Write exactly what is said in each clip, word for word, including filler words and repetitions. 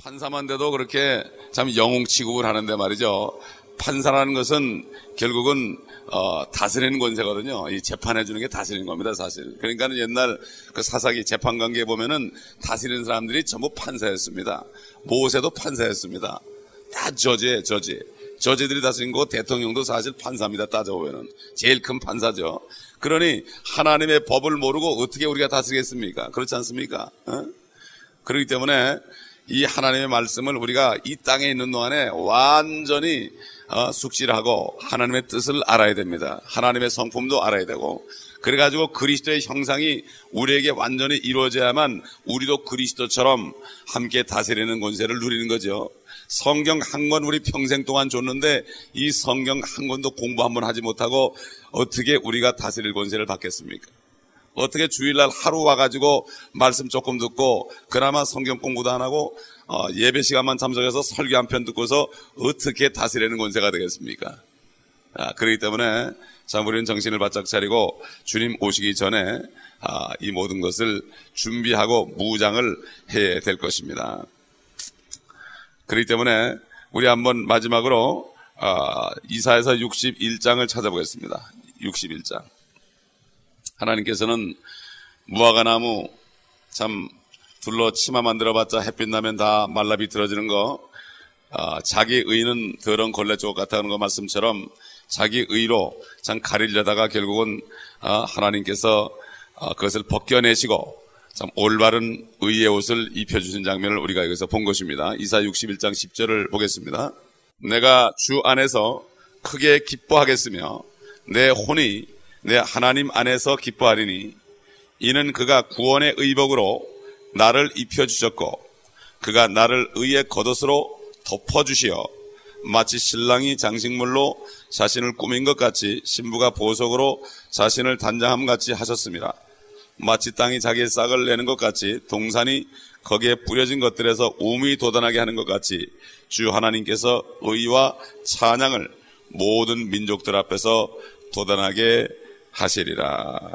판사만 돼도 그렇게 참 영웅 취급을 하는데 말이죠. 판사라는 것은 결국은 어, 다스리는 권세거든요. 이 재판해 주는 게 다스리는 겁니다, 사실. 그러니까는 옛날 그 사사기 재판 관계에 보면은 다스리는 사람들이 전부 판사였습니다. 모세도 판사였습니다. 다 저지에 저지. 저지들이 다스린 거 대통령도 사실 판사입니다. 따져보면은 제일 큰 판사죠. 그러니 하나님의 법을 모르고 어떻게 우리가 다스리겠습니까? 그렇지 않습니까? 어? 그렇기 때문에 이 하나님의 말씀을 우리가 이 땅에 있는 동안에 완전히 어, 숙지하고 하나님의 뜻을 알아야 됩니다. 하나님의 성품도 알아야 되고, 그래가지고 그리스도의 형상이 우리에게 완전히 이루어져야만 우리도 그리스도처럼 함께 다스리는 권세를 누리는 거죠. 성경 한 권 우리 평생 동안 줬는데 이 성경 한 권도 공부 한번 하지 못하고 어떻게 우리가 다스릴 권세를 받겠습니까? 어떻게 주일날 하루 와가지고 말씀 조금 듣고 그나마 성경 공부도 안 하고 어, 예배 시간만 참석해서 설교 한 편 듣고서 어떻게 다스리는 권세가 되겠습니까? 아, 그렇기 때문에 참 우리는 정신을 바짝 차리고 주님 오시기 전에 아, 이 모든 것을 준비하고 무장을 해야 될 것입니다. 그렇기 때문에 우리 한번 마지막으로 아, 이사야서 육십일 장을 찾아보겠습니다. 육십일 장. 하나님께서는 무화과나무 참 둘러 치마 만들어봤자 햇빛 나면 다 말라 비틀어지는 거, 아, 자기 의는 더러운 걸레 쪽 같다는 거 말씀처럼 자기 의로 참 가리려다가 결국은 아, 하나님께서 아, 그것을 벗겨내시고 참 올바른 의의 옷을 입혀주신 장면을 우리가 여기서 본 것입니다. 이사야 육십일 장 십 절을 보겠습니다. 내가 주 안에서 크게 기뻐하겠으며 내 혼이 내 하나님 안에서 기뻐하리니 이는 그가 구원의 의복으로 나를 입혀주셨고 그가 나를 의의 겉옷으로 덮어주시어 마치 신랑이 장식물로 자신을 꾸민 것 같이 신부가 보석으로 자신을 단장함 같이 하셨습니다. 마치 땅이 자기의 싹을 내는 것 같이 동산이 거기에 뿌려진 것들에서 우미 돋아나게 하는 것 같이 주 하나님께서 의와 찬양을 모든 민족들 앞에서 돋아나게 하시리라.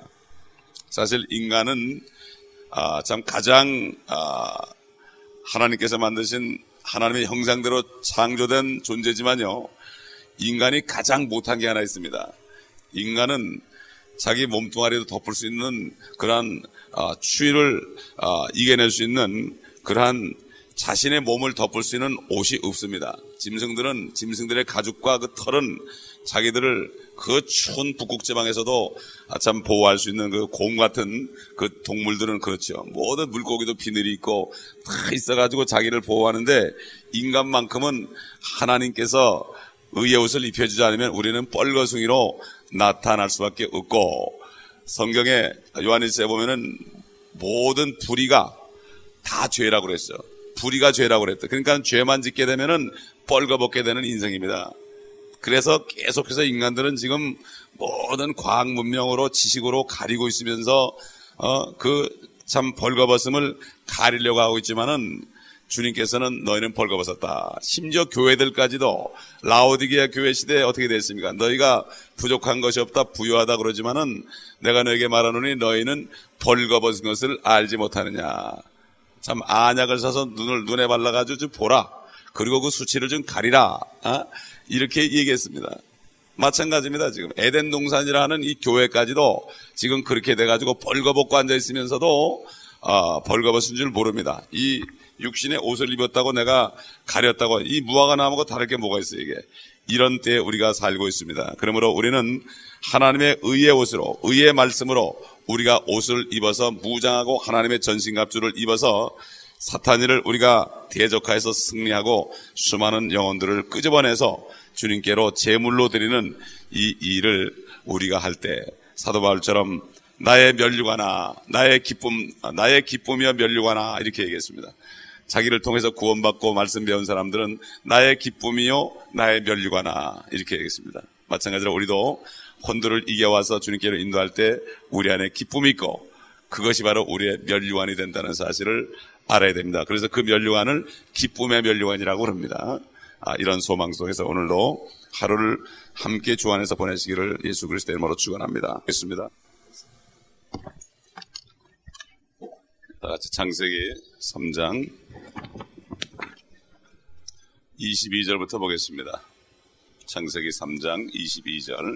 사실 인간은 아, 참 가장 아, 하나님께서 만드신 하나님의 형상대로 창조된 존재지만요, 인간이 가장 못한 게 하나 있습니다. 인간은 자기 몸뚱아리도 덮을 수 있는 그러한 아, 추위를 아, 이겨낼 수 있는 그러한 자신의 몸을 덮을 수 있는 옷이 없습니다. 짐승들은 짐승들의 가죽과 그 털은 자기들을 그 추운 북극 지방에서도 참 보호할 수 있는 그 곰 같은 그 동물들은 그렇죠. 모든 물고기도 비늘이 있고 다 있어가지고 자기를 보호하는데 인간만큼은 하나님께서 의의 옷을 입혀주지 않으면 우리는 뻘거숭이로 나타날 수밖에 없고, 성경에 요한일서에 보면은 모든 불의가 다 죄라고 그랬어요. 불의가 죄라고 그랬다. 그러니까 죄만 짓게 되면은 뻘거벗게 되는 인생입니다. 그래서 계속해서 인간들은 지금 모든 과학 문명으로 지식으로 가리고 있으면서 어, 그 참 벌거벗음을 가리려고 하고 있지만은 주님께서는 너희는 벌거벗었다. 심지어 교회들까지도 라오디게아 교회 시대에 어떻게 됐습니까? 너희가 부족한 것이 없다, 부유하다 그러지만은 내가 너에게 말하노니 너희는 벌거벗은 것을 알지 못하느냐. 참 안약을 사서 눈을 눈에 발라가지고 좀 보라. 그리고 그 수치를 좀 가리라. 어? 이렇게 얘기했습니다. 마찬가지입니다. 지금 에덴 동산이라는 이 교회까지도 지금 그렇게 돼가지고 벌거벗고 앉아 있으면서도 어, 벌거벗은 줄 모릅니다. 이 육신의 옷을 입었다고 내가 가렸다고, 이 무화과 나무가 다를 게 뭐가 있어요, 이게. 이런 때에 우리가 살고 있습니다. 그러므로 우리는 하나님의 의의 옷으로, 의의 말씀으로 우리가 옷을 입어서 무장하고 하나님의 전신갑주를 입어서 사탄이를 우리가 대적하여서 승리하고 수많은 영혼들을 끄집어내서 주님께로 제물로 드리는 이 일을 우리가 할 때 사도 바울처럼 나의 면류관아, 나의 기쁨, 나의 기쁨이여 면류관아 이렇게 얘기했습니다. 자기를 통해서 구원받고 말씀 배운 사람들은 나의 기쁨이요 나의 면류관아 이렇게 얘기했습니다. 마찬가지로 우리도 혼들을 이겨와서 주님께로 인도할 때 우리 안에 기쁨이 있고 그것이 바로 우리의 면류관이 된다는 사실을 알아야 됩니다. 그래서 그 면류관을 기쁨의 면류관이라고 합니다. 아, 이런 소망 속에서 오늘도 하루를 함께 주 안에서 보내시기를 예수 그리스도의 이름으로 축원합니다. 있습니다. 다 같이 창세기 삼 장 이십이 절부터 보겠습니다. 창세기 삼 장 이십이 절.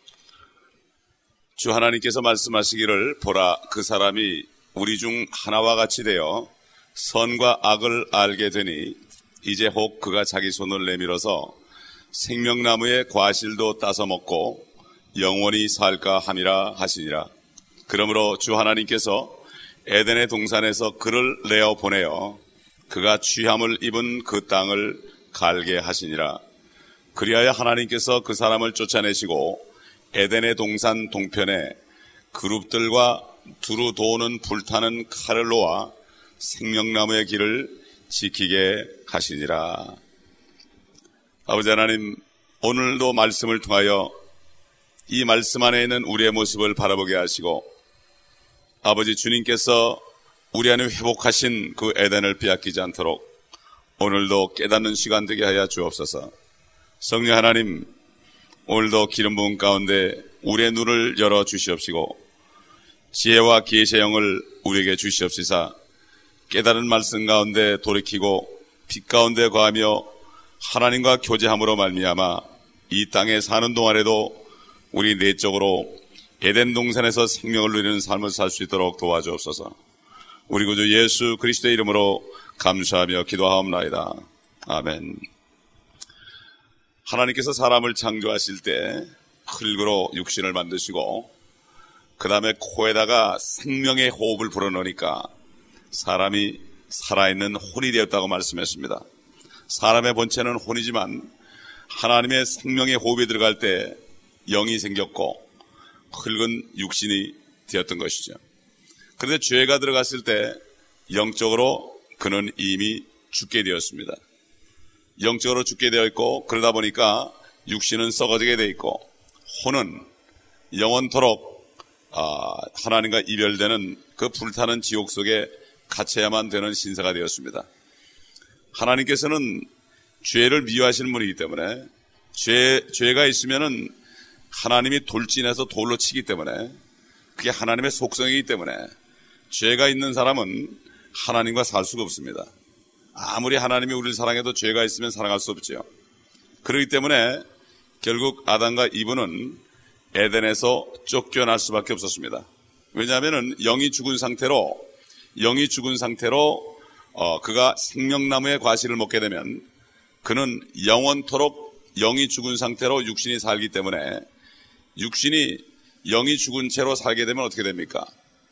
주 하나님께서 말씀하시기를 보라, 그 사람이 우리 중 하나와 같이 되어 선과 악을 알게 되니 이제 혹 그가 자기 손을 내밀어서 생명나무의 과실도 따서 먹고 영원히 살까 함이라 하시니라. 그러므로 주 하나님께서 에덴의 동산에서 그를 내어 보내어 그가 취함을 입은 그 땅을 갈게 하시니라. 그리하여 하나님께서 그 사람을 쫓아내시고 에덴의 동산 동편에 그룹들과 두루 도는 불타는 칼을 놓아 생명나무의 길을 지키게 하시니라. 아버지 하나님, 오늘도 말씀을 통하여 이 말씀 안에 있는 우리의 모습을 바라보게 하시고, 아버지 주님께서 우리 안에 회복하신 그 에덴을 빼앗기지 않도록 오늘도 깨닫는 시간 되게 하여 주옵소서. 성령 하나님, 오늘도 기름 부음 가운데 우리의 눈을 열어 주시옵시고 지혜와 계시의 영을 우리에게 주시옵시사 깨달은 말씀 가운데 돌이키고 빛 가운데 거하며 하나님과 교제함으로 말미암아 이 땅에 사는 동안에도 우리 내적으로 에덴 동산에서 생명을 누리는 삶을 살 수 있도록 도와주옵소서. 우리 구주 예수 그리스도의 이름으로 감사하며 기도하옵나이다. 아멘. 하나님께서 사람을 창조하실 때 흙으로 육신을 만드시고 그 다음에 코에다가 생명의 호흡을 불어넣으니까 사람이 살아있는 혼이 되었다고 말씀했습니다. 사람의 본체는 혼이지만 하나님의 생명의 호흡이 들어갈 때 영이 생겼고 흙은 육신이 되었던 것이죠. 그런데 죄가 들어갔을 때 영적으로 그는 이미 죽게 되었습니다. 영적으로 죽게 되어 있고 그러다 보니까 육신은 썩어지게 되어 있고 혼은 영원토록 하나님과 이별되는 그 불타는 지옥 속에 갇혀야만 되는 신세가 되었습니다. 하나님께서는 죄를 미워하시는 분이기 때문에 죄, 죄가 있으면은 하나님이 돌진해서 돌로 치기 때문에 그게 하나님의 속성이기 때문에 죄가 있는 사람은 하나님과 살 수가 없습니다. 아무리 하나님이 우리를 사랑해도 죄가 있으면 사랑할 수 없죠. 그렇기 때문에 결국 아담과 이브는 에덴에서 쫓겨날 수밖에 없었습니다. 왜냐하면 영이 죽은 상태로 영이 죽은 상태로 어, 그가 생명나무의 과실을 먹게 되면 그는 영원토록 영이 죽은 상태로 육신이 살기 때문에 육신이 영이 죽은 채로 살게 되면 어떻게 됩니까?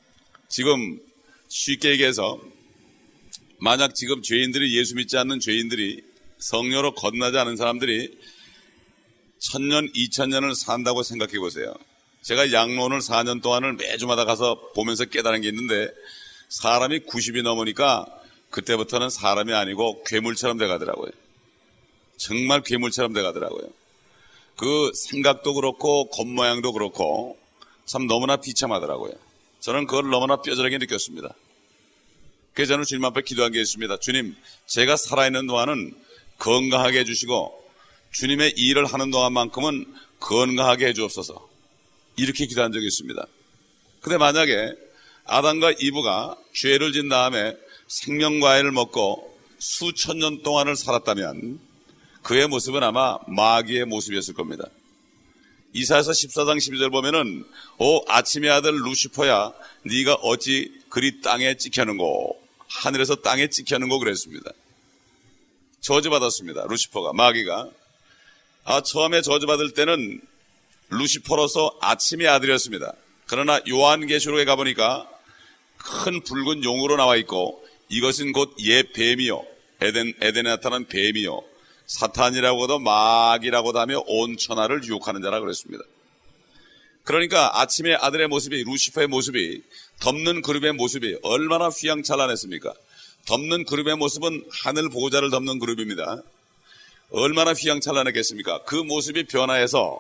지금 쉽게 얘기해서 만약 지금 죄인들이 예수 믿지 않는 죄인들이 성령으로 거듭나지 않은 사람들이 천년, 이천년을 산다고 생각해 보세요. 제가 양론을 사 년 동안을 매주마다 가서 보면서 깨달은 게 있는데 사람이 구십이 넘으니까 그때부터는 사람이 아니고 괴물처럼 돼가더라고요. 정말 괴물처럼 돼가더라고요. 그 생각도 그렇고 겉모양도 그렇고 참 너무나 비참하더라고요. 저는 그걸 너무나 뼈저리게 느꼈습니다. 그래서 저는 주님 앞에 기도한 게 있습니다. 주님, 제가 살아있는 동안은 건강하게 해주시고 주님의 일을 하는 동안만큼은 건강하게 해주옵소서. 이렇게 기도한 적이 있습니다. 근데 만약에 아담과 이브가 죄를 진 다음에 생명과일을 먹고 수천 년 동안을 살았다면 그의 모습은 아마 마귀의 모습이었을 겁니다. 이사야서 십사 장 십이 절 보면은 오 아침의 아들 루시퍼야 네가 어찌 그리 땅에 찍혔는고, 하늘에서 땅에 찍혔는고 그랬습니다. 저주받았습니다. 루시퍼가, 마귀가. 아, 처음에 저주받을 때는 루시퍼로서 아침의 아들이었습니다. 그러나 요한계시록에 가보니까 큰 붉은 용으로 나와 있고 이것은 곧 옛 뱀이요, 에덴, 에덴에 나타난 뱀이요, 사탄이라고도 마귀라고도 하며 온 천하를 유혹하는 자라 그랬습니다. 그러니까 아침의 아들의 모습이, 루시퍼의 모습이, 덮는 그룹의 모습이 얼마나 휘황찬란했습니까? 덮는 그룹의 모습은 하늘 보호자를 덮는 그룹입니다. 얼마나 휘황찬란했겠습니까? 그 모습이 변화해서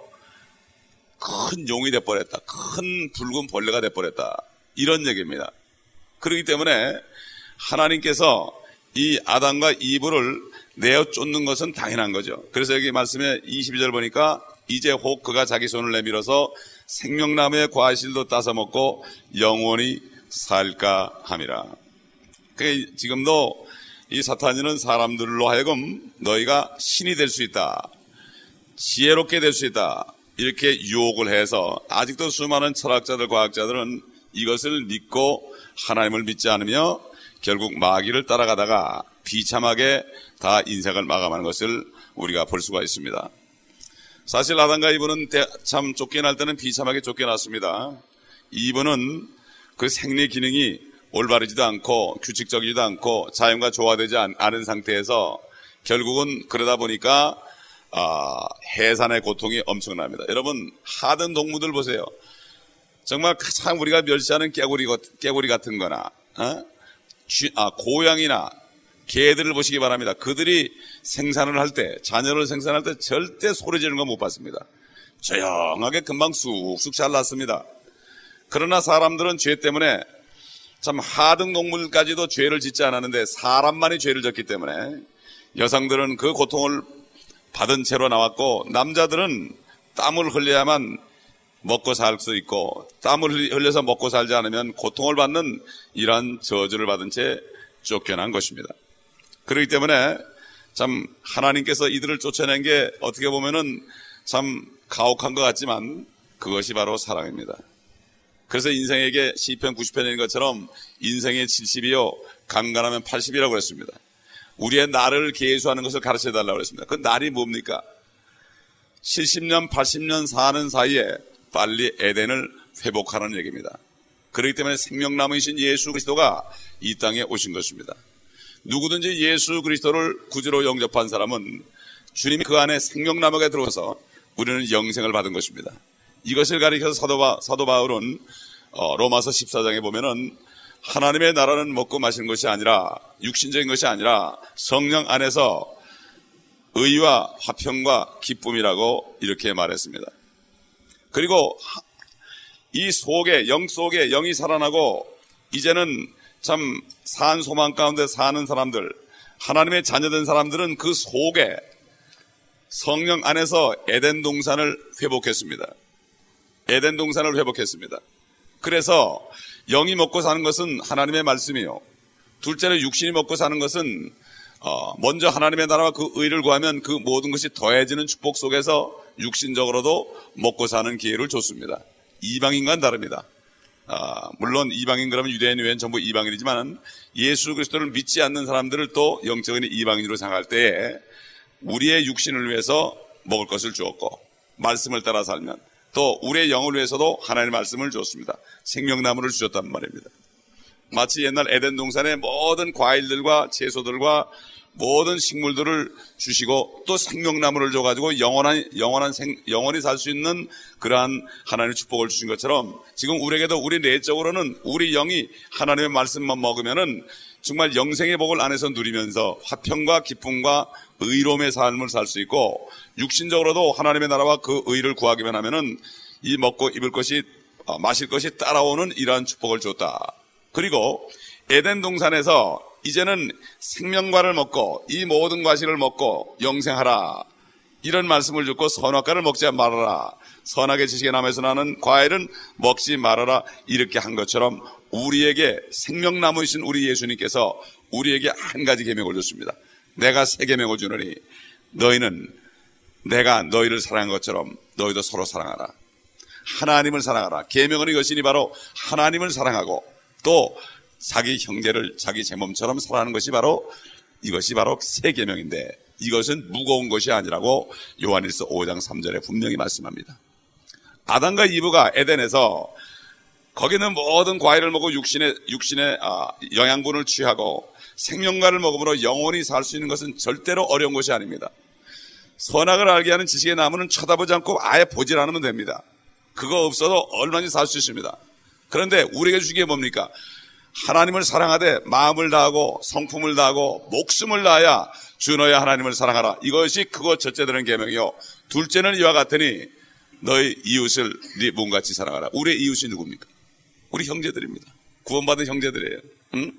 큰 용이 돼버렸다, 큰 붉은 벌레가 돼버렸다, 이런 얘기입니다. 그렇기 때문에 하나님께서 이 아담과 이브를 내어 쫓는 것은 당연한 거죠. 그래서 여기 말씀에 이십이 절 보니까 이제 혹 그가 자기 손을 내밀어서 생명나무의 과실도 따서 먹고 영원히 살까 함이라. 그러니까 지금도 이 사탄이는 사람들로 하여금 너희가 신이 될 수 있다, 지혜롭게 될 수 있다, 이렇게 유혹을 해서 아직도 수많은 철학자들, 과학자들은 이것을 믿고 하나님을 믿지 않으며 결국 마귀를 따라가다가 비참하게 다 인생을 마감하는 것을 우리가 볼 수가 있습니다. 사실 아담과 이브는 참 쫓겨날 때는 비참하게 쫓겨났습니다. 이브는 그 생리 기능이 올바르지도 않고 규칙적이지도 않고 자연과 조화되지 않은 상태에서 결국은 그러다 보니까 아, 해산의 고통이 엄청납니다. 여러분, 하등 동물들 보세요. 정말 가장 우리가 멸시하는 깨구리, 깨구리 같은 거나 어? 쥐, 아, 고양이나 개들을 보시기 바랍니다. 그들이 생산을 할 때, 자녀를 생산할 때 절대 소리 지르는 거 못 봤습니다. 조용하게 금방 쑥쑥 잘났습니다. 그러나 사람들은 죄 때문에 참 하등 동물까지도 죄를 짓지 않았는데 사람만이 죄를 졌기 때문에 여성들은 그 고통을 받은 채로 나왔고, 남자들은 땀을 흘려야만 먹고 살 수 있고, 땀을 흘려서 먹고 살지 않으면 고통을 받는 이러한 저주를 받은 채 쫓겨난 것입니다. 그렇기 때문에 참 하나님께서 이들을 쫓아낸 게 어떻게 보면은 참 가혹한 것 같지만 그것이 바로 사랑입니다. 그래서 인생에게 시편 구십 편인 것처럼 인생의 칠십이요 강간하면 팔십이라고 그랬습니다. 우리의 날을 계수하는 것을 가르쳐 달라고 그랬습니다. 그 날이 뭡니까? 칠십 년, 팔십 년 사는 사이에 빨리 에덴을 회복하라는 얘기입니다. 그렇기 때문에 생명나무이신 예수 그리스도가 이 땅에 오신 것입니다. 누구든지 예수 그리스도를 구주로 영접한 사람은 주님이 그 안에 생명나무가 들어와서 우리는 영생을 받은 것입니다. 이것을 가리켜서 사도, 바, 사도 바울은 어, 로마서 십사 장에 보면은 하나님의 나라는 먹고 마시는 것이 아니라, 육신적인 것이 아니라 성령 안에서 의와 화평과 기쁨이라고 이렇게 말했습니다. 그리고 이 속에, 영 속에 영이 살아나고 이제는 참 산 소망 가운데 사는 사람들, 하나님의 자녀된 사람들은 그 속에 성령 안에서 에덴 동산을 회복했습니다. 에덴 동산을 회복했습니다. 그래서 영이 먹고 사는 것은 하나님의 말씀이요, 둘째로 육신이 먹고 사는 것은 어, 먼저 하나님의 나라와 그 의를 구하면 그 모든 것이 더해지는 축복 속에서 육신적으로도 먹고 사는 기회를 줬습니다. 이방인과는 다릅니다. 아, 물론 이방인 그러면 유대인 외엔 전부 이방인이지만 예수 그리스도를 믿지 않는 사람들을 또 영적인 이방인으로 생각할 때에 우리의 육신을 위해서 먹을 것을 주었고, 말씀을 따라 살면 또 우리의 영을 위해서도 하나님의 말씀을 주었습니다. 생명나무를 주셨단 말입니다. 마치 옛날 에덴 동산의 모든 과일들과 채소들과 모든 식물들을 주시고 또 생명나무를 줘가지고 영원한, 영원한 생, 영원히 살 수 있는 그러한 하나님의 축복을 주신 것처럼 지금 우리에게도 우리 내적으로는 우리 영이 하나님의 말씀만 먹으면은 정말 영생의 복을 안에서 누리면서 화평과 기쁨과 의로움의 삶을 살 수 있고, 육신적으로도 하나님의 나라와 그 의를 구하기만 하면은 이 먹고 입을 것이, 마실 것이 따라오는 이러한 축복을 줬다. 그리고 에덴 동산에서 이제는 생명과를 먹고 이 모든 과실을 먹고 영생하라, 이런 말씀을 듣고 선악과를 먹지 말아라, 선악의 지식의 나무에서 나는 과일은 먹지 말아라, 이렇게 한 것처럼 우리에게 생명나무이신 우리 예수님께서 우리에게 한 가지 계명을 줬습니다. 내가 새 계명을 주노니 너희는 내가 너희를 사랑한 것처럼 너희도 서로 사랑하라. 하나님을 사랑하라. 계명은 이것이니 바로 하나님을 사랑하고 또 자기 형제를 자기 제 몸처럼 사랑하는 것이 바로, 이것이 바로 새 계명인데 이것은 무거운 것이 아니라고 요한일서 오 장 삼 절에 분명히 말씀합니다. 아담과 이브가 에덴에서 거기는 모든 과일을 먹고 육신의, 육신의 아, 영양분을 취하고 생명과를 먹음으로 영원히 살 수 있는 것은 절대로 어려운 것이 아닙니다. 선악을 알게 하는 지식의 나무는 쳐다보지 않고 아예 보질 않으면 됩니다. 그거 없어도 얼마든지 살 수 있습니다. 그런데 우리에게 주기에 뭡니까? 하나님을 사랑하되 마음을 다하고 성품을 다하고 목숨을 다하여 주 너의 하나님을 사랑하라. 이것이 크고 첫째 되는 계명이요, 둘째는 이와 같으니 너희 이웃을 네 몸같이 사랑하라. 우리의 이웃이 누굽니까? 우리 형제들입니다. 구원받은 형제들이에요. 응?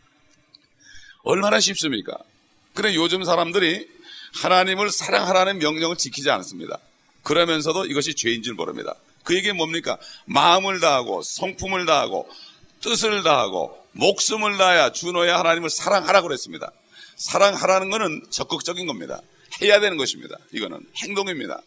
얼마나 쉽습니까? 그런데 요즘 사람들이 하나님을 사랑하라는 명령을 지키지 않습니다. 그러면서도 이것이 죄인 줄 모릅니다. 그 얘기는 뭡니까? 마음을 다하고 성품을 다하고 뜻을 다하고 목숨을 다하여 주 너의 하나님을 사랑하라고 그랬습니다. 사랑하라는 것은 적극적인 겁니다. 해야 되는 것입니다. 이거는 행동입니다.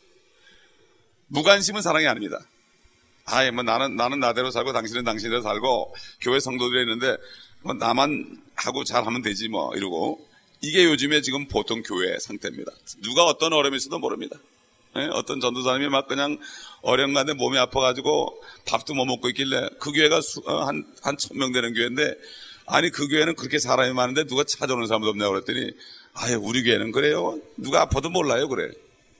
무관심은 사랑이 아닙니다. 아예 뭐 나는 나는 나대로 살고 당신은 당신대로 살고 교회 성도들이 있는데 뭐 나만 하고 잘하면 되지 뭐 이러고, 이게 요즘에 지금 보통 교회 상태입니다. 누가 어떤 어려움이 있어도 모릅니다. 네? 어떤 전도사님이 막 그냥 어려운가는데 몸이 아파가지고 밥도 못 먹고 있길래 그 교회가 수, 어, 한, 한 천 명 되는 교회인데, 아니 그 교회는 그렇게 사람이 많은데 누가 찾아오는 사람도 없냐고 그랬더니, 아유 우리 교회는 그래요. 누가 아파도 몰라요 그래.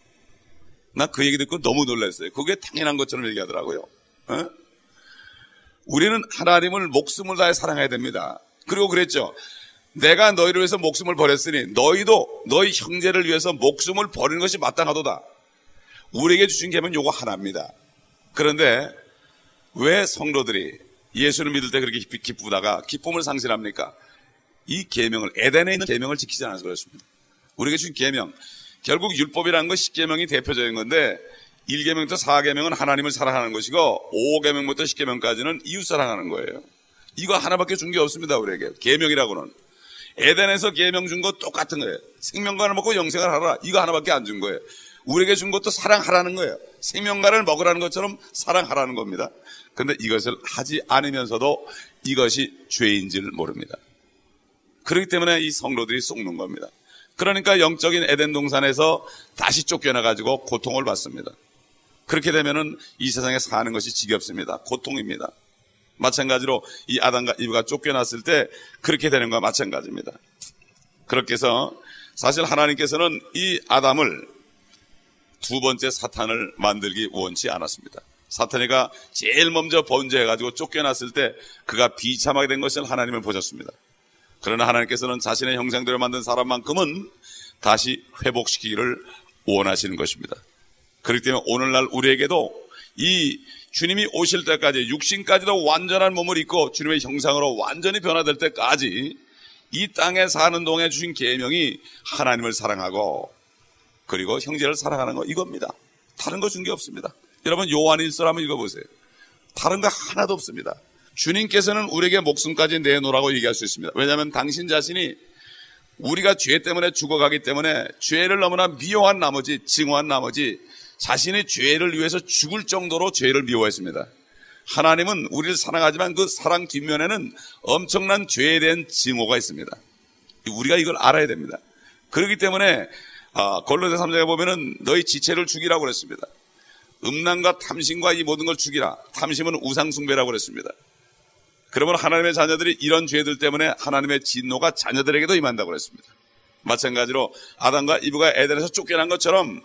나 그 얘기 듣고 너무 놀랐어요. 그게 당연한 것처럼 얘기하더라고요. 어? 우리는 하나님을 목숨을 다해 사랑해야 됩니다. 그리고 그랬죠. 내가 너희를 위해서 목숨을 버렸으니 너희도 너희 형제를 위해서 목숨을 버리는 것이 마땅하도다. 우리에게 주신 계명은 요거 하나입니다. 그런데 왜 성도들이 예수를 믿을 때 그렇게 기쁘다가 기쁨을 상실합니까? 이 계명을, 에덴에 있는 계명을 지키지 않아서 그렇습니다. 우리에게 주신 계명, 결국 율법이라는 건 십 계명이 대표적인 건데 일 계명부터 사 계명은 하나님을 사랑하는 것이고 오 계명부터 십 계명까지는 이웃 사랑하는 거예요. 이거 하나밖에 준 게 없습니다. 우리에게 계명이라고는. 에덴에서 계명 준 거 똑같은 거예요. 생명과를 먹고 영생을 하라. 이거 하나밖에 안 준 거예요. 우리에게 준 것도 사랑하라는 거예요. 생명과를 먹으라는 것처럼 사랑하라는 겁니다. 그런데 이것을 하지 않으면서도 이것이 죄인 줄 모릅니다. 그렇기 때문에 이 성도들이 속는 겁니다. 그러니까 영적인 에덴 동산에서 다시 쫓겨나가지고 고통을 받습니다. 그렇게 되면은 이 세상에 사는 것이 지겹습니다. 고통입니다. 마찬가지로 이 아담과 이브가 쫓겨났을 때 그렇게 되는 것과 마찬가지입니다. 그렇게 해서 사실 하나님께서는 이 아담을 두 번째 사탄을 만들기 원치 않았습니다. 사탄이가 제일 먼저 번제해가지고 쫓겨났을 때 그가 비참하게 된 것을 하나님을 보셨습니다. 그러나 하나님께서는 자신의 형상대로 만든 사람만큼은 다시 회복시키기를 원하시는 것입니다. 그렇기 때문에 오늘날 우리에게도 이 주님이 오실 때까지 육신까지도 완전한 몸을 입고 주님의 형상으로 완전히 변화될 때까지 이 땅에 사는 동안에 주신 계명이 하나님을 사랑하고 그리고 형제를 사랑하는 거, 이겁니다. 다른 거 준 게 없습니다. 여러분 요한일서 한번 읽어보세요. 다른 거 하나도 없습니다. 주님께서는 우리에게 목숨까지 내놓으라고 얘기할 수 있습니다. 왜냐하면 당신 자신이 우리가 죄 때문에 죽어가기 때문에 죄를 너무나 미워한 나머지, 증오한 나머지 자신의 죄를 위해서 죽을 정도로 죄를 미워했습니다. 하나님은 우리를 사랑하지만 그 사랑 뒷면에는 엄청난 죄에 대한 증오가 있습니다. 우리가 이걸 알아야 됩니다. 그렇기 때문에 아, 골로새 삼 장에 보면은 너희 지체를 죽이라고 그랬습니다. 음란과 탐심과 이 모든 걸 죽이라. 탐심은 우상숭배라고 그랬습니다. 그러면 하나님의 자녀들이 이런 죄들 때문에 하나님의 진노가 자녀들에게도 임한다고 그랬습니다. 마찬가지로 아담과 이브가 에덴에서 쫓겨난 것처럼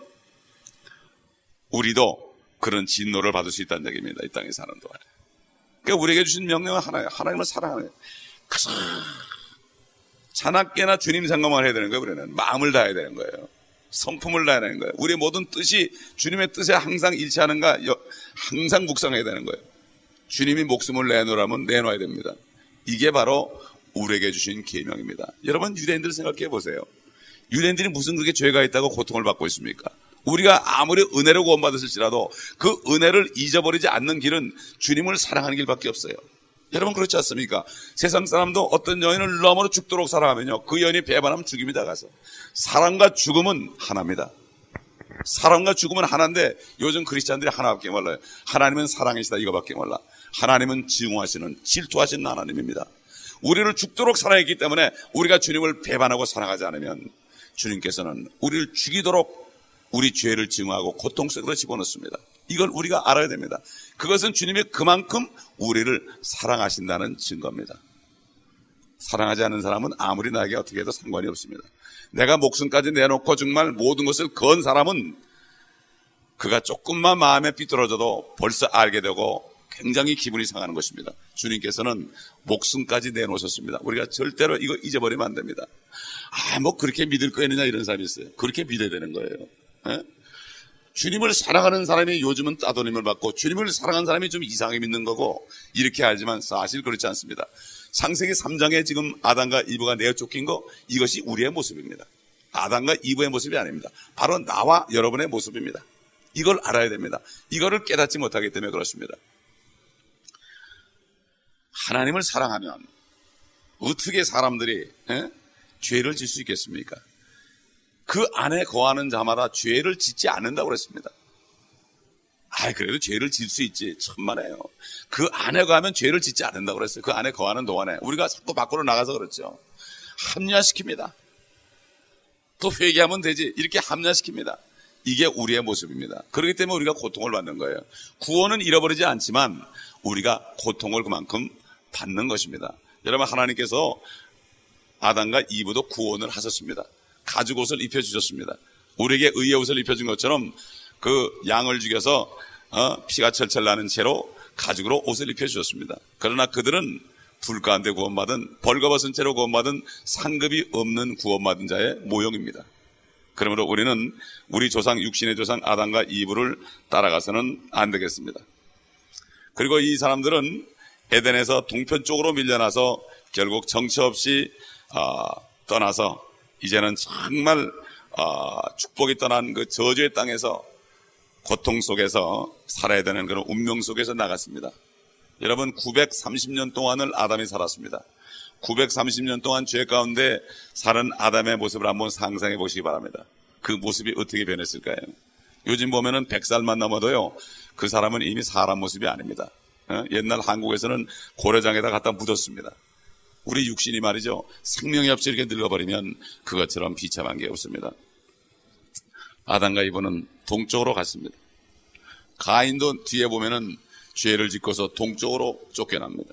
우리도 그런 진노를 받을 수 있다는 얘기입니다. 이 땅에 사는 동안에. 그러니까 우리에게 주신 명령은 하나예요. 하나님을 사랑하는 거예요. 자나깨나 주님 생각만 해야 되는 거예요. 우리는 마음을 다해야 되는 거예요. 성품을 다해야 되는 거예요. 우리의 모든 뜻이 주님의 뜻에 항상 일치하는가, 항상 묵상해야 되는 거예요. 주님이 목숨을 내놓으라면 내놔야 됩니다. 이게 바로 우리에게 주신 계명입니다. 여러분 유대인들 생각해 보세요. 유대인들이 무슨 그렇게 죄가 있다고 고통을 받고 있습니까? 우리가 아무리 은혜로 구원받았을지라도 그 은혜를 잊어버리지 않는 길은 주님을 사랑하는 길밖에 없어요. 여러분 그렇지 않습니까? 세상 사람도 어떤 여인을 너무나 죽도록 사랑하면요, 그 여인이 배반하면 죽입니다. 가서 사랑과 죽음은 하나입니다. 사랑과 죽음은 하나인데 요즘 크리스찬들이 하나밖에 몰라요. 하나님은 사랑이시다 이거밖에 몰라. 하나님은 증오하시는, 질투하시는 하나님입니다. 우리를 죽도록 사랑했기 때문에 우리가 주님을 배반하고 사랑하지 않으면 주님께서는 우리를 죽이도록 우리 죄를 증오하고 고통 속으로 집어넣습니다. 이걸 우리가 알아야 됩니다. 그것은 주님이 그만큼 우리를 사랑하신다는 증거입니다. 사랑하지 않는 사람은 아무리 나에게 어떻게 해도 상관이 없습니다. 내가 목숨까지 내놓고 정말 모든 것을 건 사람은 그가 조금만 마음에 삐뚤어져도 벌써 알게 되고 굉장히 기분이 상하는 것입니다. 주님께서는 목숨까지 내놓으셨습니다. 우리가 절대로 이거 잊어버리면 안 됩니다. 아, 뭐 그렇게 믿을 거 있느냐 이런 사람이 있어요. 그렇게 믿어야 되는 거예요. 에? 주님을 사랑하는 사람이 요즘은 따돌림을 받고 주님을 사랑하는 사람이 좀 이상하게 믿는 거고 이렇게 알지만 사실 그렇지 않습니다. 창세기 삼 장에 지금 아담과 이브가 내어 쫓긴 거, 이것이 우리의 모습입니다. 아담과 이브의 모습이 아닙니다. 바로 나와 여러분의 모습입니다. 이걸 알아야 됩니다. 이거를 깨닫지 못하기 때문에 그렇습니다. 하나님을 사랑하면 어떻게 사람들이 에? 죄를 질 수 있겠습니까? 그 안에 거하는 자마다 죄를 짓지 않는다고 그랬습니다. 아, 그래도 죄를 질 수 있지. 천만에요. 그 안에 거하면 죄를 짓지 않는다고 그랬어요. 그 안에 거하는 동안에. 우리가 자꾸 밖으로 나가서 그렇죠. 합리화시킵니다. 또 회개하면 되지. 이렇게 합리화시킵니다. 이게 우리의 모습입니다. 그렇기 때문에 우리가 고통을 받는 거예요. 구원은 잃어버리지 않지만 우리가 고통을 그만큼 받는 것입니다. 여러분, 하나님께서 아담과 이브도 구원을 하셨습니다. 가죽 옷을 입혀주셨습니다. 우리에게 의의 옷을 입혀준 것처럼 그 양을 죽여서 어, 피가 철철 나는 채로 가죽으로 옷을 입혀주셨습니다. 그러나 그들은 불 가운데 구원받은, 벌거벗은 채로 구원받은 상급이 없는 구원받은 자의 모형입니다. 그러므로 우리는 우리 조상, 육신의 조상 아담과 이브를 따라가서는 안 되겠습니다. 그리고 이 사람들은 에덴에서 동편 쪽으로 밀려나서 결국 정처 없이 어, 떠나서 이제는 정말 어, 축복이 떠난 그 저주의 땅에서 고통 속에서 살아야 되는 그런 운명 속에서 나갔습니다. 여러분, 구백삼십 년 동안을 아담이 살았습니다. 구백삼십 년 동안 죄 가운데 사는 아담의 모습을 한번 상상해 보시기 바랍니다. 그 모습이 어떻게 변했을까요? 요즘 보면은 백 살만 넘어도요, 그 사람은 이미 사람 모습이 아닙니다. 어? 옛날 한국에서는 고래장에다 갖다 묻었습니다. 우리 육신이 말이죠, 생명이 없이 이렇게 늙어버리면 그것처럼 비참한 게 없습니다. 아담과 이브는 동쪽으로 갔습니다. 가인도 뒤에 보면은 죄를 짓고서 동쪽으로 쫓겨납니다.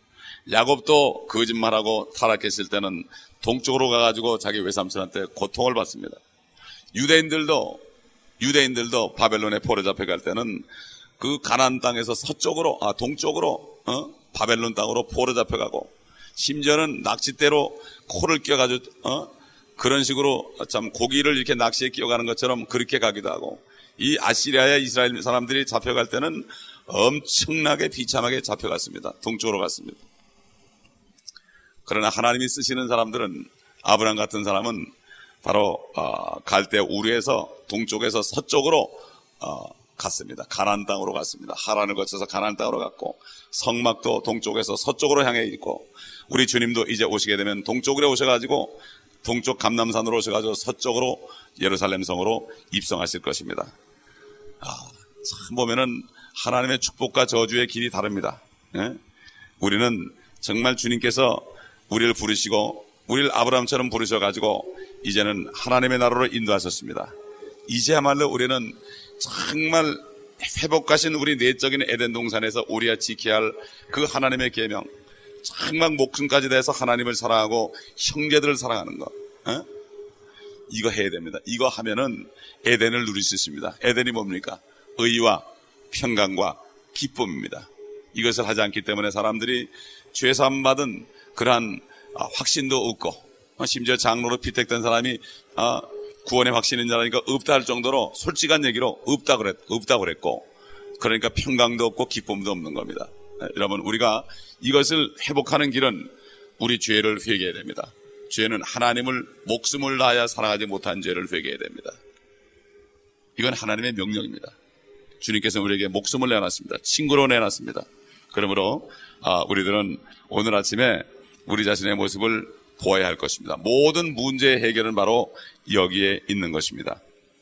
야곱도 거짓말하고 타락했을 때는 동쪽으로 가가지고 자기 외삼촌한테 고통을 받습니다. 유대인들도 유대인들도 바벨론에 포로 잡혀갈 때는 그 가나안 땅에서 서쪽으로, 아 동쪽으로 어? 바벨론 땅으로 포로 잡혀가고, 심지어는 낚싯대로 코를 끼워가지고 어? 그런 식으로 참 고기를 이렇게 낚시에 끼워가는 것처럼 그렇게 가기도 하고, 이 아시리아의 이스라엘 사람들이 잡혀갈 때는 엄청나게 비참하게 잡혀갔습니다. 동쪽으로 갔습니다. 그러나 하나님이 쓰시는 사람들은, 아브라함 같은 사람은 바로 어, 갈대 우르에서 동쪽에서 서쪽으로 어, 갔습니다. 가나안 땅으로 갔습니다. 하란을 거쳐서 가나안 땅으로 갔고, 성막도 동쪽에서 서쪽으로 향해 있고, 우리 주님도 이제 오시게 되면 동쪽으로 오셔가지고 동쪽 감람산으로 오셔가지고 서쪽으로 예루살렘 성으로 입성하실 것입니다. 아, 참 보면은 하나님의 축복과 저주의 길이 다릅니다. 예? 우리는 정말 주님께서 우리를 부르시고 우리를 아브라함처럼 부르셔가지고 이제는 하나님의 나라로 인도하셨습니다. 이제야말로 우리는 정말 회복하신 우리 내적인 에덴 동산에서 우리가 지켜야 할 그 하나님의 계명, 정말 목숨까지 대해서 하나님을 사랑하고 형제들을 사랑하는 것, 어? 이거 해야 됩니다. 이거 하면은 에덴을 누릴 수 있습니다. 에덴이 뭡니까? 의와 평강과 기쁨입니다. 이것을 하지 않기 때문에 사람들이 죄사함 받은 그러한 확신도 없고, 심지어 장로로 피택된 사람이 구원의 확신이 있는 자라니까 없다 할 정도로 솔직한 얘기로 없다 그랬, 없다고 그랬고, 그러니까 평강도 없고 기쁨도 없는 겁니다. 네, 여러분, 우리가 이것을 회복하는 길은 우리 죄를 회개해야 됩니다. 죄는 하나님을 목숨을 다하여 사랑하지 못한 죄를 회개해야 됩니다. 이건 하나님의 명령입니다. 주님께서 우리에게 목숨을 내놨습니다. 친구로 내놨습니다. 그러므로 아, 우리들은 오늘 아침에 우리 자신의 모습을 보아야 할 것입니다. 모든 문제의 해결은 바로 여기에 있는 것입니다.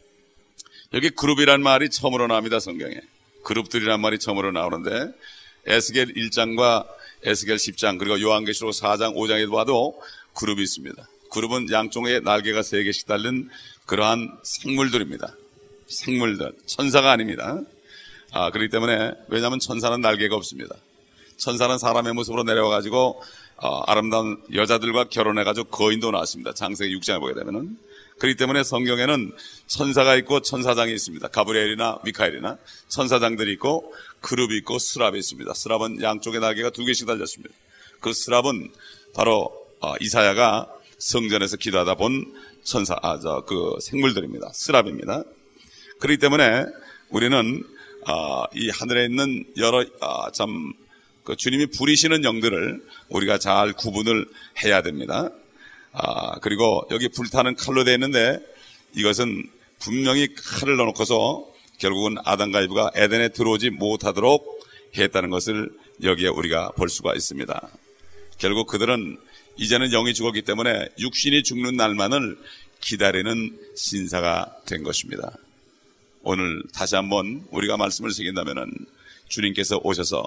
여기 그룹이란 말이 처음으로 나옵니다. 성경에. 그룹들이란 말이 처음으로 나오는데, 에스겔 일 장과 에스겔 십 장, 그리고 요한계시록 사 장, 오 장에도 봐도 그룹이 있습니다. 그룹은 양쪽에 날개가 세 개씩 달린 그러한 생물들입니다. 생물들, 천사가 아닙니다. 아, 그렇기 때문에, 왜냐하면 천사는 날개가 없습니다. 천사는 사람의 모습으로 내려와가지고 어, 아름다운 여자들과 결혼해가지고 거인도 나왔습니다. 창세기 육 장에 보게 되면은. 그렇기 때문에 성경에는 천사가 있고 천사장이 있습니다. 가브리엘이나 미카엘이나 천사장들이 있고, 그룹이 있고 스랍이 있습니다. 스랍은 양쪽에 날개가 두 개씩 달렸습니다. 그 스랍은 바로 어, 이사야가 성전에서 기도하다 본 천사, 아, 저, 그 생물들입니다. 스랍입니다. 그렇기 때문에 우리는 어, 이 하늘에 있는 여러 어, 참 그 주님이 부리시는 영들을 우리가 잘 구분을 해야 됩니다. 아, 그리고 여기 불타는 칼로 되어 있는데, 이것은 분명히 칼을 넣어놓고서 결국은 아담과 이브가 에덴에 들어오지 못하도록 했다는 것을 여기에 우리가 볼 수가 있습니다. 결국 그들은 이제는 영이 죽었기 때문에 육신이 죽는 날만을 기다리는 신사가 된 것입니다. 오늘 다시 한번 우리가 말씀을 새긴다면은 주님께서 오셔서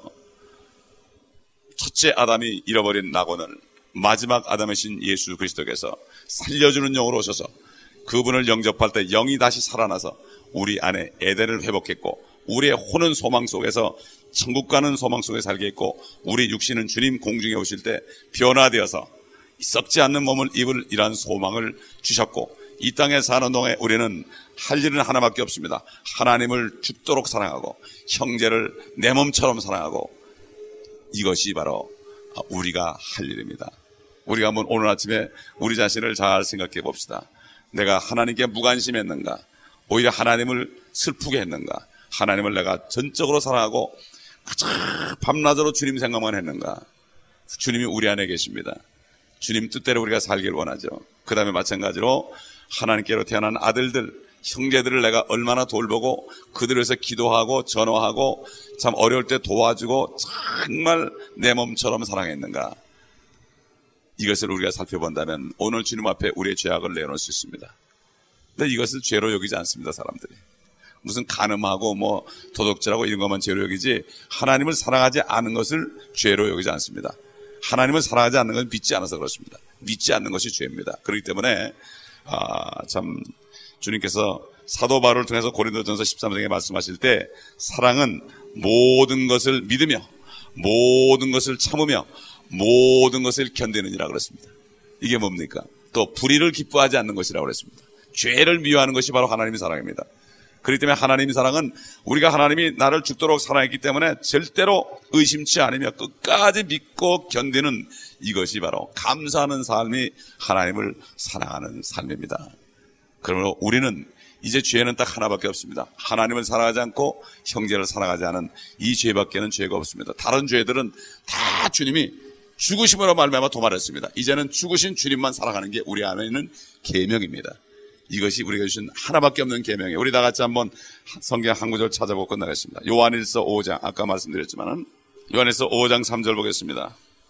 첫째 아담이 잃어버린 낙원을 마지막 아담이신 예수 그리스도께서 살려주는 영으로 오셔서 그분을 영접할 때 영이 다시 살아나서 우리 안에 에덴을 회복했고 우리의 혼은 소망 속에서 천국 가는 소망 속에 살게 했고 우리 육신은 주님 공중에 오실 때 변화되어서 썩지 않는 몸을 입을 이러한 소망을 주셨고 이 땅에 사는 동안에 우리는 할 일은 하나밖에 없습니다. 하나님을 죽도록 사랑하고 형제를 내 몸처럼 사랑하고 이것이 바로 우리가 할 일입니다. 우리가 한번 오늘 아침에 우리 자신을 잘 생각해 봅시다. 내가 하나님께 무관심했는가? 오히려 하나님을 슬프게 했는가? 하나님을 내가 전적으로 사랑하고 밤낮으로 주님 생각만 했는가? 주님이 우리 안에 계십니다. 주님 뜻대로 우리가 살길 원하죠. 그 다음에 마찬가지로 하나님께로 태어난 아들들, 형제들을 내가 얼마나 돌보고 그들을 위해서 기도하고 전화하고 참 어려울 때 도와주고 정말 내 몸처럼 사랑했는가? 이것을 우리가 살펴본다면 오늘 주님 앞에 우리의 죄악을 내놓을 수 있습니다. 근데 이것을 죄로 여기지 않습니다, 사람들이. 무슨 간음하고 뭐 도둑질하고 이런 것만 죄로 여기지 하나님을 사랑하지 않은 것을 죄로 여기지 않습니다. 하나님을 사랑하지 않는 건 믿지 않아서 그렇습니다. 믿지 않는 것이 죄입니다. 그렇기 때문에 아, 참 주님께서 사도 바울을 통해서 고린도전서 십삼 장에 말씀하실 때 사랑은 모든 것을 믿으며 모든 것을 참으며 모든 것을 견디느니라 그랬습니다. 이게 뭡니까? 또 불의를 기뻐하지 않는 것이라고 그랬습니다. 죄를 미워하는 것이 바로 하나님의 사랑입니다. 그렇기 때문에 하나님의 사랑은 우리가 하나님이 나를 죽도록 사랑했기 때문에 절대로 의심치 않으며 끝까지 믿고 견디는 이것이 바로 감사하는 삶이 하나님을 사랑하는 삶입니다. 그러므로 우리는 이제 죄는 딱 하나밖에 없습니다. 하나님을 사랑하지 않고 형제를 사랑하지 않은 이 죄밖에는 죄가 없습니다. 다른 죄들은 다 주님이 죽으심으로 말미암아 도말했습니다. 이제는 죽으신 주님만 사랑하는 게 우리 안에 있는 계명입니다. 이것이 우리가 주신 하나밖에 없는 계명이에요. 우리 다 같이 한번 성경 한 구절 찾아보고 끝나겠습니다. 요한일서 오 장, 아까 말씀드렸지만은 요한일서 오 장 삼 절 보겠습니다.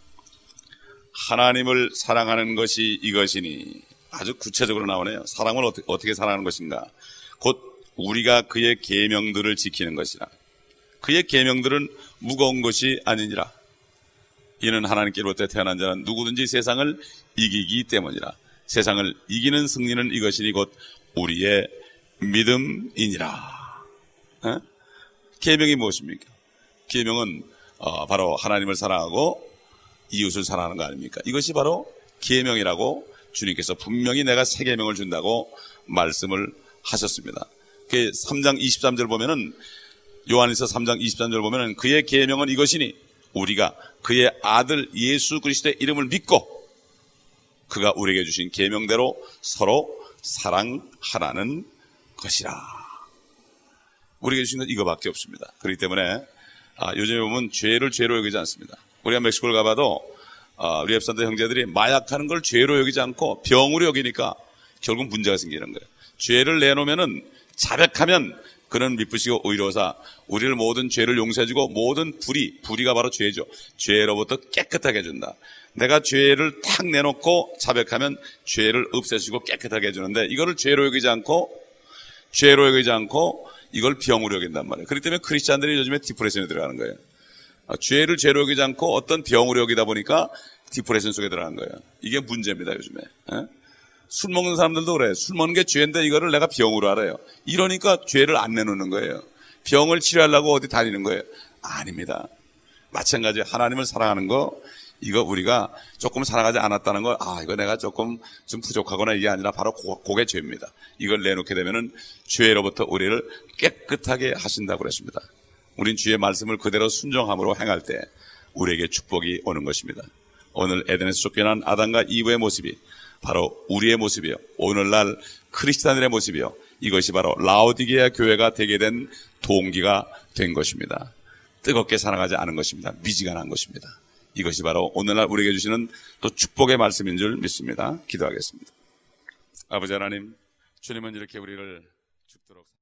하나님을 사랑하는 것이 이것이니, 아주 구체적으로 나오네요. 사랑을 어떻게, 어떻게 사랑하는 것인가? 곧 우리가 그의 계명들을 지키는 것이라. 그의 계명들은 무거운 것이 아니니라. 이는 하나님께로부터 태어난 자는 누구든지 세상을 이기기 때문이라. 세상을 이기는 승리는 이것이니 곧 우리의 믿음이니라. 에? 계명이 무엇입니까? 계명은 어, 바로 하나님을 사랑하고 이웃을 사랑하는 거 아닙니까? 이것이 바로 계명이라고 주님께서 분명히 내가 새 계명을 준다고 말씀을 하셨습니다. 그 삼 장 이십삼 절 보면은 요한일서 삼 장 이십삼 절 보면은 그의 계명은 이것이니 우리가 그의 아들 예수 그리스도의 이름을 믿고 그가 우리에게 주신 계명대로 서로 사랑하라는 것이라. 우리에게 주신 건 이거밖에 없습니다. 그렇기 때문에 아, 요즘에 보면 죄를 죄로 여기지 않습니다. 우리가 멕시코를 가봐도 아, 우리 앱산도 형제들이 마약하는 걸 죄로 여기지 않고 병으로 여기니까 결국 문제가 생기는 거예요. 죄를 내놓으면은 자백하면 그는 미쁘시고 의로사 우리를 모든 죄를 용서해주고 모든 불의, 불의가 바로 죄죠. 죄로부터 깨끗하게 해준다. 내가 죄를 탁 내놓고 자백하면 죄를 없애주고 깨끗하게 해주는데 이거를 죄로 여기지 않고 죄로 여기지 않고 이걸 병으로 여긴단 말이에요. 그렇기 때문에 크리스찬들이 요즘에 디프레션에 들어가는 거예요. 아, 죄를 죄로 여기지 않고 어떤 병으로 여기다 보니까 디프레션 속에 들어가는 거예요. 이게 문제입니다, 요즘에. 에? 술 먹는 사람들도 그래. 술 먹는 게 죄인데 이거를 내가 병으로 알아요. 이러니까 죄를 안 내놓는 거예요. 병을 치료하려고 어디 다니는 거예요. 아닙니다. 마찬가지 하나님을 사랑하는 거 이거 우리가 조금 사랑하지 않았다는 거, 아 이거 내가 조금 좀 부족하거나 이게 아니라 바로 고, 그게 죄입니다. 이걸 내놓게 되면은 죄로부터 우리를 깨끗하게 하신다고 그랬습니다. 우린 주의 말씀을 그대로 순종함으로 행할 때 우리에게 축복이 오는 것입니다. 오늘 에덴에서 쫓겨난 아담과 이브의 모습이 바로 우리의 모습이요, 오늘날 크리스찬들의 모습이요, 이것이 바로 라오디게아 교회가 되게 된 동기가 된 것입니다. 뜨겁게 사랑하지 않은 것입니다. 미지근한 것입니다. 이것이 바로 오늘날 우리에게 주시는 또 축복의 말씀인 줄 믿습니다. 기도하겠습니다. 아버지 하나님, 주님은 이렇게 우리를 죽도록